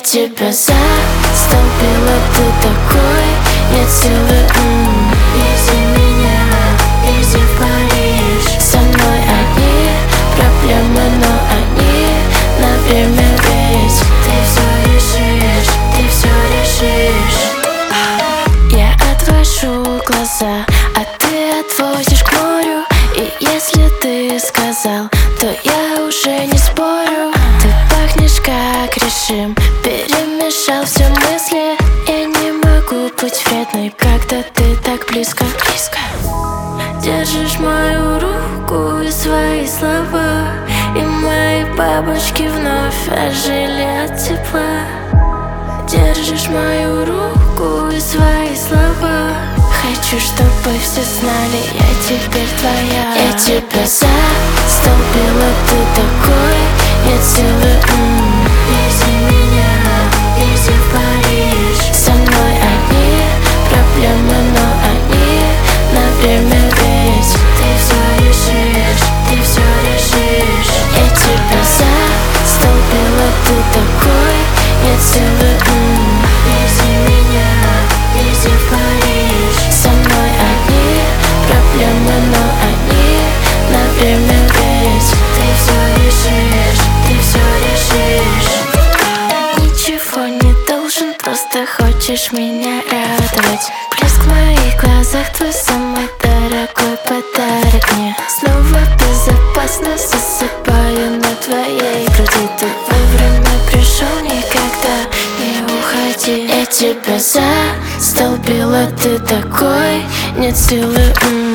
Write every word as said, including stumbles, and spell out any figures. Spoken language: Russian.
тебя застолбила, ты такой, нет силы, м-м. Вези меня, вези в Париж. Со мной одни проблемы, но они на время, ведь ты все решишь, ты все решишь. Я отвожу глаза, а ты отводишь к морю. И если ты сказал, то я уже не спорю. Ты пахнешь как режим, перемешал все мысли. Я не могу быть вредной, когда ты так близко, близко. Держишь мою руку и свои слова, и мои бабочки вновь ожили от тепла. Держишь мою руку и свои слова. Хочу, чтобы все знали, я теперь твоя. Я тебя застолбила, ты такой, нет силы, м-м. Вези меня, вези в Париж. Со мной одни проблемы, но они на время, ведь ты все решишь, ты все решишь. Я тебя застолбила, ты такой, нет силы, м-м. Вези меня, вези в Париж. Со мной одни проблемы, но они на время, ведь ты все решишь, ты все решишь. Ничего не должен, просто хочешь меня радовать. Блеск в моих глазах, твой самый дорогой подарок мне. Снова безопасно засыпаю на твоей груди. Ты вовремя пришел, никогда не уходи. Я тебя застолбила, ты такой, нет силы, м-м.